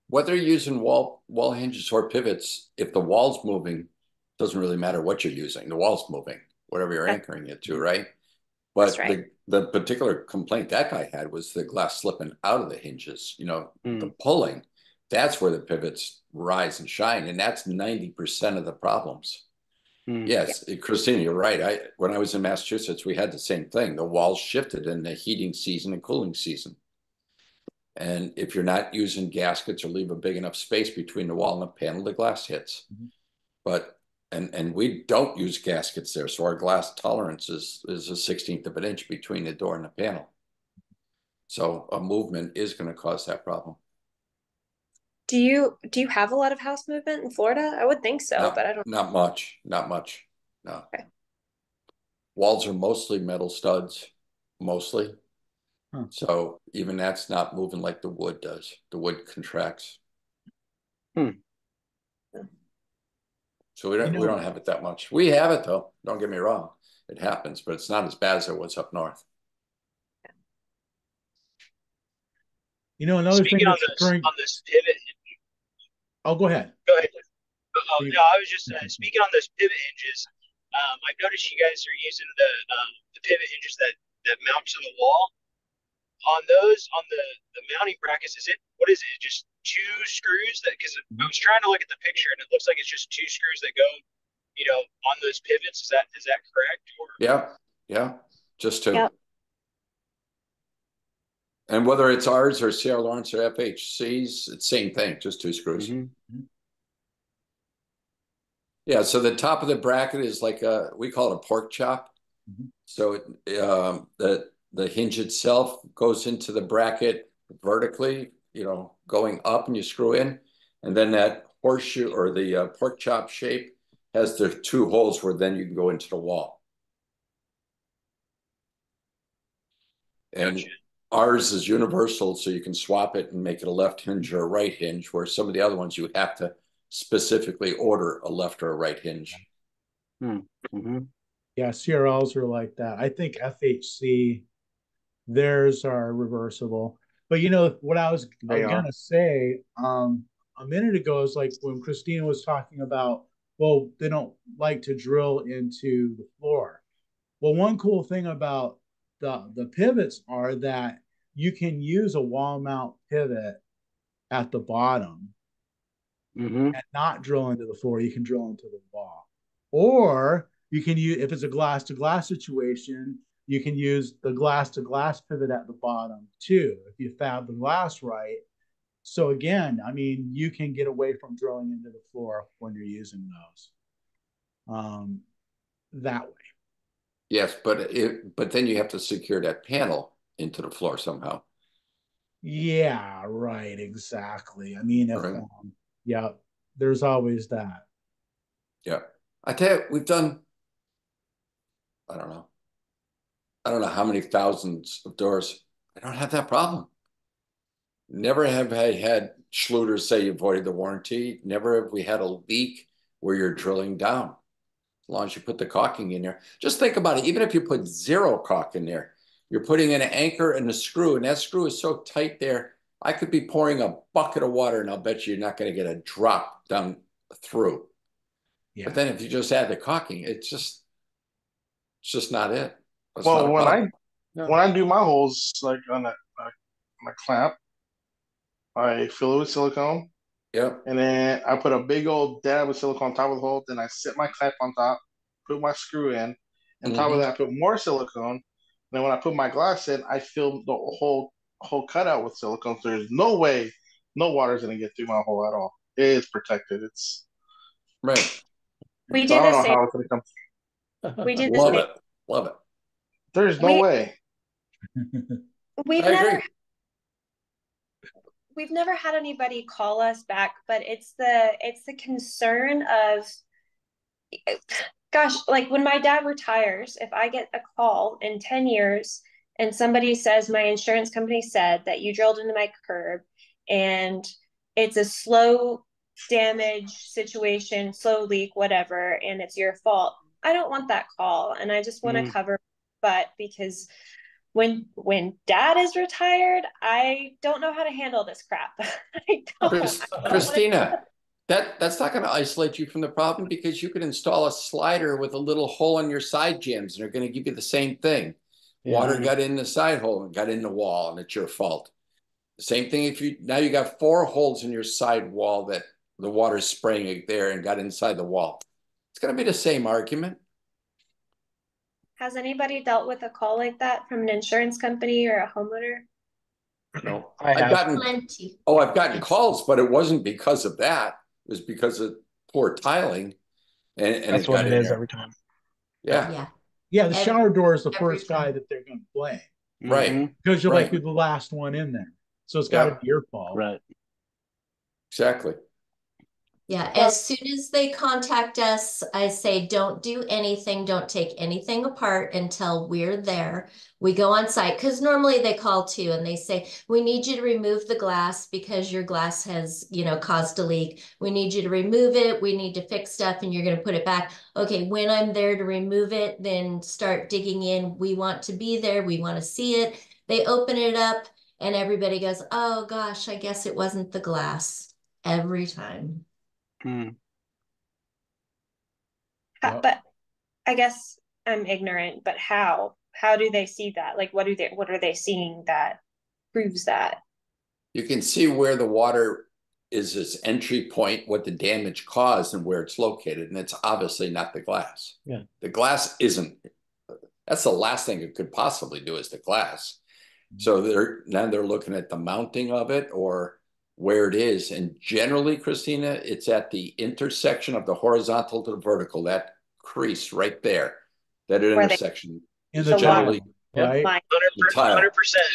whether you're using wall hinges or pivots, if the wall's moving, doesn't really matter what you're using. The wall's moving, whatever you're anchoring it to, right? But right. the particular complaint that guy had was the glass slipping out of the hinges, the pulling. That's where the pivots rise and shine. And that's 90% of the problems. Yes, Christina, you're right. When I was in Massachusetts, we had the same thing. The walls shifted in the heating season and cooling season. And if you're not using gaskets or leave a big enough space between the wall and the panel, the glass hits. But and we don't use gaskets there, so our glass tolerance is a 1/16 of an inch between the door and the panel. So a movement is going to cause that problem. Do you have a lot of house movement in Florida? I would think so, but I don't. Not much. No. Okay. Walls are mostly metal studs, mostly. So even that's not moving like the wood does. The wood contracts. So we don't have it that much. We have it though. Don't get me wrong. It happens, but it's not as bad as it was up north. Another thing that's occurring on this pivot. Oh, go ahead. Go ahead. Oh, no, I was just speaking on those pivot hinges. I've noticed you guys are using the pivot hinges that mount to the wall. On those, on the mounting brackets, what is it? Just 2 screws? Because I was trying to look at the picture and it looks like it's just 2 screws that go, on those pivots. Is that correct? Or? Yeah. Just 2. Yep. And whether it's ours or C.R. Lawrence or FHC's, it's the same thing, just 2 screws. Yeah, so the top of the bracket is like we call it a pork chop. So the hinge itself goes into the bracket vertically, going up, and you screw in. And then that horseshoe or the pork chop shape has the 2 holes where then you can go into the wall. And ours is universal, so you can swap it and make it a left hinge or a right hinge, where some of the other ones you have to specifically order a left or a right hinge. Yeah, CRLs are like that. I think FHC, theirs are reversible. But what I was going to say a minute ago is like when Christina was talking about, well, they don't like to drill into the floor. Well, one cool thing about the pivots are that you can use a wall mount pivot at the bottom and not drill into the floor. You can drill into the wall. Or you can use, if it's a glass to glass situation, you can use the glass to glass pivot at the bottom too, if you fab the glass right. So again, you can get away from drilling into the floor when you're using those that way. Yes, but then you have to secure that panel into the floor somehow. Yeah, right, exactly. If there's always that. Yeah. I tell you, we've done, I don't know how many thousands of doors. I don't have that problem. Never have I had Schluter say you voided the warranty. Never have we had a leak where you're drilling down. As long as you put the caulking in there. Just think about it. Even if you put 0 caulk in there, you're putting an anchor and a screw, and that screw is so tight there, I could be pouring a bucket of water, and I'll bet you're not going to get a drop down through. Yeah. But then if you just add the caulking, it's just not it. That's well, when I do my holes, like on a clamp, I fill it with silicone. Yep. And then I put a big old dab of silicone on top of the hole. Then I set my clamp on top, put my screw in. On top of that, I put more silicone. And then when I put my glass in, I fill the whole cutout with silicone. So there's no way, no water's going to get through my hole at all. It is protected. It's right. We did the same. We did the same. Love it. There's no way. We've never had anybody call us back, but it's the concern of, gosh, like when my dad retires, if I get a call in 10 years and somebody says my insurance company said that you drilled into my curb and it's a slow damage situation, slow leak, whatever, and it's your fault, I don't want that call. And I just want to cover butt, because when dad is retired, I don't know how to handle this crap. I don't Christina, that's not going to isolate you from the problem, because you could install a slider with a little hole in your side jams and they're going to give you the same thing. Water got in the side hole and got in the wall, and it's your fault. Same thing if now you got 4 holes in your side wall that the water's spraying there and got inside the wall. It's going to be the same argument. Has anybody dealt with a call like that from an insurance company or a homeowner? No, I've gotten Plenty. I've gotten calls, but it wasn't because of that. It was because of poor tiling, and That's it what got it in is there. every time. Yeah, Yeah. Yeah, the shower door is the every first guy time. that they're going to blame right, because you're Right. like the last one in there, so it's got to Yeah. be your fault. Right. exactly. Yeah, Well- as soon as they contact us, I say, don't do anything, don't take anything apart until we're there. We go on site, because normally they call too and they say, we need you to remove the glass because your glass has, caused a leak. We need you to remove it. We need to fix stuff and you're going to put it back. Okay, when I'm there to remove it, then start digging in. We want to be there. We want to see it. They open it up and everybody goes, oh gosh, I guess it wasn't the glass every time. Yep. But I guess I'm ignorant, but how? How do they see that? Like, what are they seeing that proves that? You can see where the water is its entry point, what the damage caused, and where it's located, and it's obviously not the glass. Yeah. The glass isn't. That's the last thing it could possibly do, is the glass. So they're looking at the mounting of it or where it is, and generally, Christina, it's at the intersection of the horizontal to the vertical, that crease right there, that Where they- intersection. In is the generally tile, right? Like, 100%. 100%.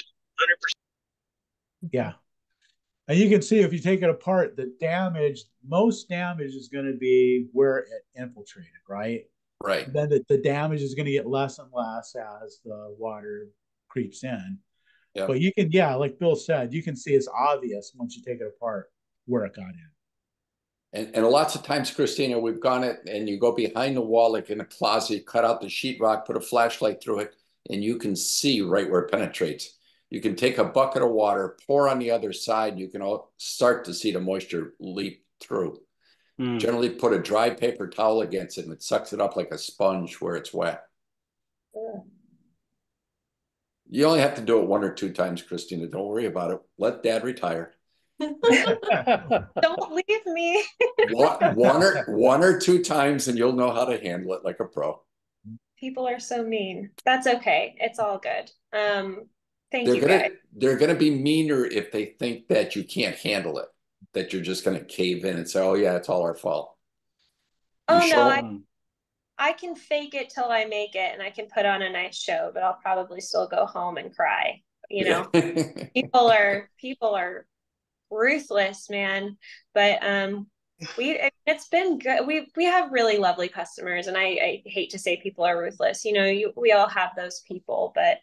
Yeah. And you can see if you take it apart, most damage is going to be where it infiltrated, right? Right. And then the damage is going to get less and less as the water creeps in. Yep. But you can, like Bill said, you can see it's obvious once you take it apart where it got in. And lots of times, Christina, we've gone it and you go behind the wall, like in a closet, cut out the sheetrock, put a flashlight through it, and you can see right where it penetrates. You can take a bucket of water, pour on the other side, you can start to see the moisture leak through. Generally put a dry paper towel against it and it sucks it up like a sponge where it's wet. You only have to do it 1 or 2 times, Christina. Don't worry about it. Let Dad retire. don't leave me. one or 2 times and you'll know how to handle it like a pro. People are so mean. That's okay. It's all good. Thank you, guys. They're gonna be meaner if they think that you can't handle it, that you're just gonna cave in and say, oh yeah, it's all our fault. Oh no, I can fake it till I make it and I can put on a nice show, but I'll probably still go home and cry. People are ruthless, man. But it's been good. We have really lovely customers, and I hate to say people are ruthless. We all have those people, but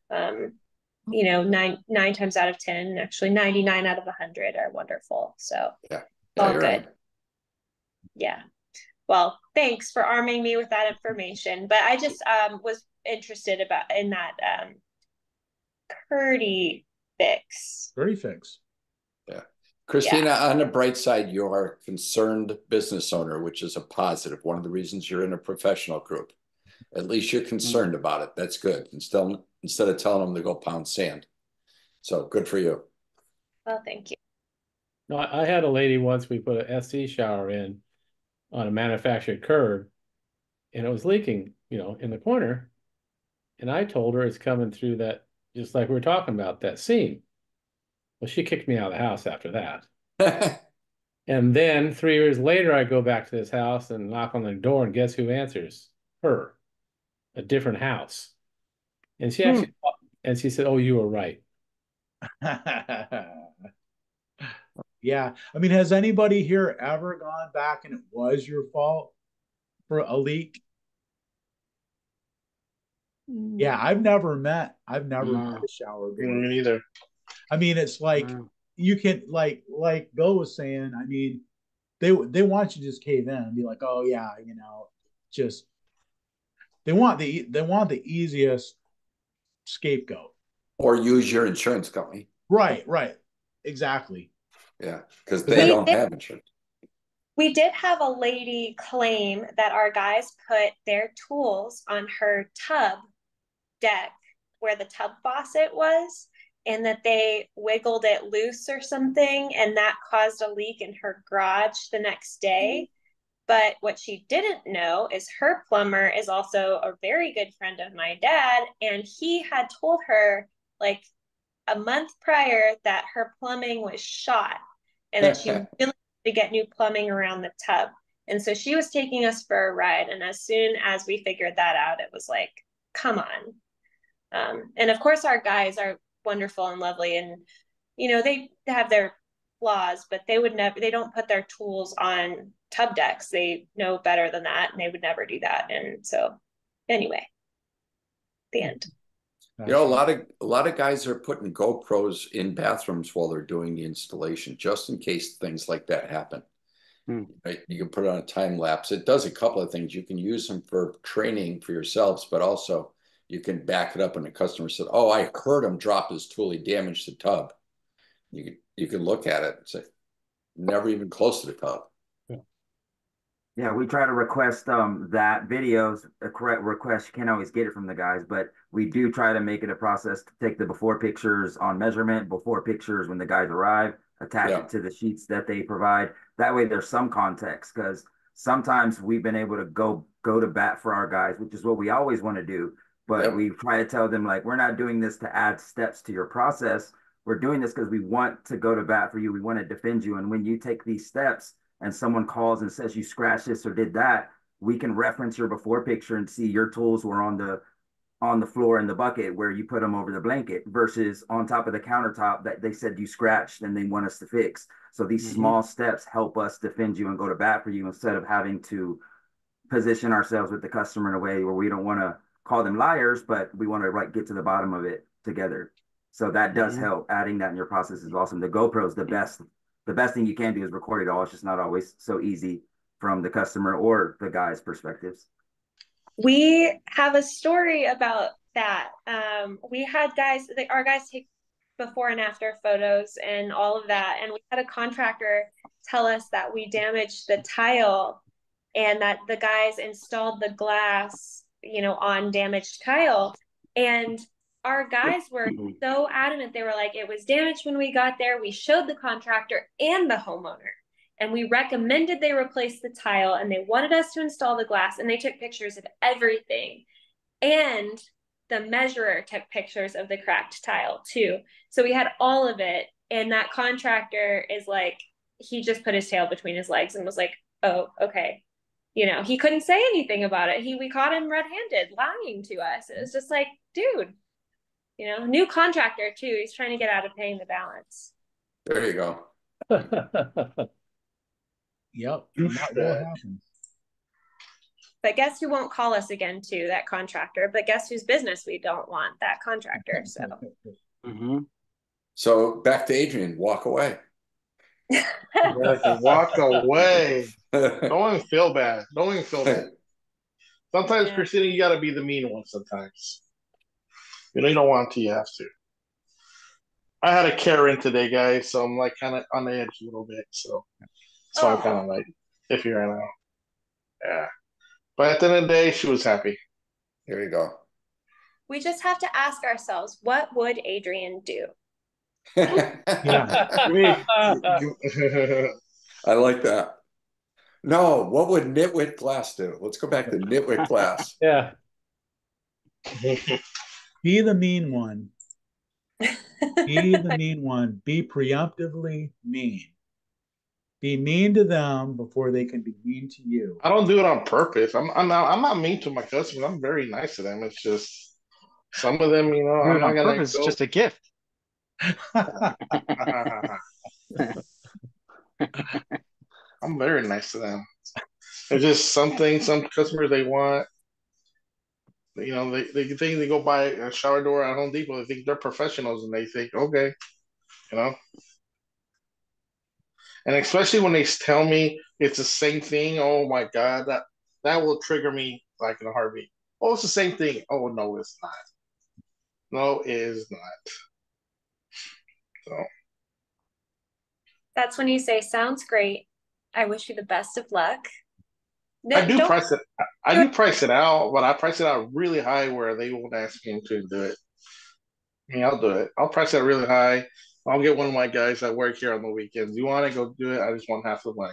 nine times out of 10, actually 99 out of 100 are wonderful. So all good. Right. Yeah. Well, thanks for arming me with that information. But I just was interested in that Curdy fix. Curdy fix. Yeah. Christina, on the bright side, you're a concerned business owner, which is a positive. One of the reasons you're in a professional group. At least you're concerned about it. That's good. Instead of telling them to go pound sand. So good for you. Well, thank you. No, I had a lady once, we put an SC shower in on a manufactured curb and it was leaking, in the corner. And I told her it's coming through that, just like we were talking about, that seam. Well, she kicked me out of the house after that. And then 3 years later, I go back to this house and knock on the door, and guess who answers? Her. A different house. And she actually, and she said, oh, you were right. Yeah. I mean, has anybody here ever gone back and it was your fault for a leak? Yeah, I've never met a shower door. Me neither. I mean, it's like you can like Bill was saying, I mean, they want you to just cave in and be like, oh yeah, just they want the easiest scapegoat. Or use your insurance company. Right, exactly. Yeah, because they don't have insurance. We did have a lady claim that our guys put their tools on her tub deck where the tub faucet was, and that they wiggled it loose or something, and that caused a leak in her garage the next day. But what she didn't know is her plumber is also a very good friend of my dad, and he had told her like a month prior that her plumbing was shot and that she really needed to get new plumbing around the tub. And so she was taking us for a ride, and as soon as we figured that out, it was like, come on. And of course, our guys are wonderful and lovely, and they have their flaws, but they don't put their tools on tub decks. They know better than that, and they would never do that. And so, anyway, the end. A lot of guys are putting GoPros in bathrooms while they're doing the installation, just in case things like that happen. Right? You can put it on a time lapse. It does a couple of things. You can use them for training for yourselves, but also you can back it up when the customer said, "Oh, I heard him drop his tool. He damaged the tub." You can look at it and say, "Never even close to the tub." Yeah, we try to request that videos, a correct request. You can't always get it from the guys, but we do try to make it a process to take the before pictures on measurement, before pictures when the guys arrive, attach it to the sheets that they provide. That way there's some context, because sometimes we've been able to go to bat for our guys, which is what we always want to do. But we try to tell them, like, we're not doing this to add steps to your process. We're doing this because we want to go to bat for you. We want to defend you. And when you take these steps and someone calls and says you scratched this or did that, we can reference your before picture and see your tools were on the floor in the bucket where you put them over the blanket versus on top of the countertop that they said you scratched and they want us to fix. So these small steps help us defend you and go to bat for you, instead of having to position ourselves with the customer in a way where we don't want to call them liars, but we want to get to the bottom of it together. So that does help. Adding that in your process is awesome. The GoPro is the best. The best thing you can do is record it all. It's just not always so easy from the customer or the guy's perspectives. We have a story about that. We had our guys take before and after photos and all of that. And we had a contractor tell us that we damaged the tile and that the guys installed the glass, on damaged tile. And our guys were so adamant. They were like, it was damaged when we got there. We showed the contractor and the homeowner, and we recommended they replace the tile, and they wanted us to install the glass, and they took pictures of everything. And the measurer took pictures of the cracked tile too. So we had all of it. And that contractor is like, he just put his tail between his legs and was like, oh, okay. He couldn't say anything about it. We caught him red-handed lying to us. It was just like, dude, new contractor too. He's trying to get out of paying the balance. There you go. Yep. That will happen. But guess who won't call us again too? That contractor. But guess whose business we don't want? That contractor. So. So back to Adrian. Walk away. Walk away. Don't even feel bad. Sometimes, Christina, you got to be the mean one. Sometimes, you don't want to. You have to. I had a Karen today, guys, so I'm like kind of on the edge a little bit. So I'm kind of like iffy right now. Yeah. But at the end of the day, she was happy. Here you go. We just have to ask ourselves, what would Adrian do? I like that. No, what would Nitwit Glass do? Let's go back to Nitwit Glass. Yeah. Be the mean one. Be the mean one. Be preemptively mean. Be mean to them before they can be mean to you. I don't do it on purpose. I'm not mean to my customers. I'm very nice to them. It's just some of them, I'm not gonna. It's just a gift. I'm very nice to them. It's just some customers they want. They think they go buy a shower door at Home Depot. They think they're professionals, and they think, okay, And especially when they tell me it's the same thing, oh my God, that will trigger me like in a heartbeat. Oh, it's the same thing. Oh no, it's not. No, it is not. So That's when you say, "Sounds great. I wish you the best of luck." I do Don't- price it. I do price it out, but I price it out really high where they won't ask me to do it. I mean, I'll do it. I'll price it really high. I'll get one of my guys that work here on the weekends. You want to go do it? I just want half the money.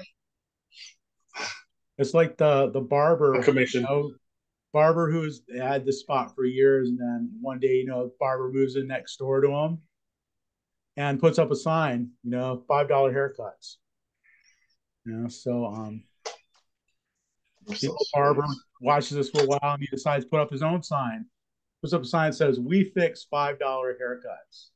It's like the barber, Commission. Barber who's had this spot for years, and then one day, barber moves in next door to him and puts up a sign, $5 haircuts. So the barber watches this for a while, and he decides to put up his own sign. Puts up a sign that says, "We fix $5 haircuts."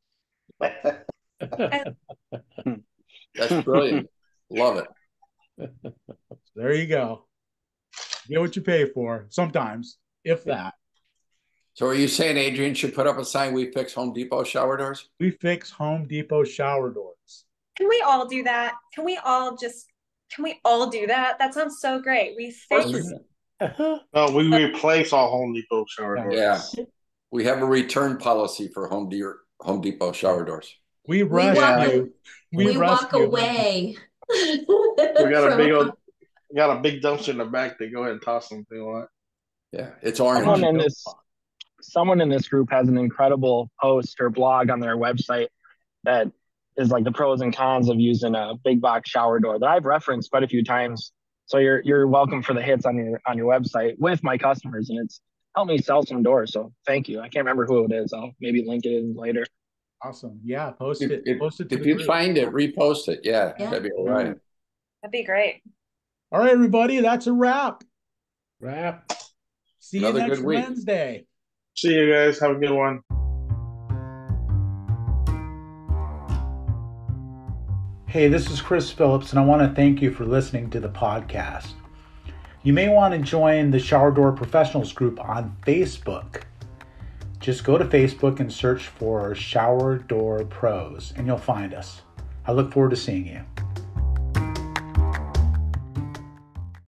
That's brilliant. Love it. There you go. Get what you pay for. Sometimes, if that. So are you saying Adrian should put up a sign, "We fix Home Depot shower doors"? We fix Home Depot shower doors. Can we all do that? Can we all do that? That sounds so great. We fix. No, we replace all Home Depot shower doors. Yeah. We have a return policy for Home Depot shower doors. We rescue. We walk away. We got a big dumpster in the back. They go ahead and toss them if they want. Yeah, it's orange. Someone in this group has an incredible post or blog on their website that is like the pros and cons of using a big box shower door that I've referenced quite a few times. So you're welcome for the hits on your website with my customers, and it's helped me sell some doors. So thank you. I can't remember who it is. I'll maybe link it in later. Awesome. Yeah, post it. Post it. If you find it, repost it. Yeah, that'd be all right. That'd be great. All right, everybody, that's a wrap. See you next Wednesday. See you guys. Have a good one. Hey, this is Chris Phillips, and I want to thank you for listening to the podcast. You may want to join the Shower Door Professionals group on Facebook. Just go to Facebook and search for Shower Door Pros, and you'll find us. I look forward to seeing you.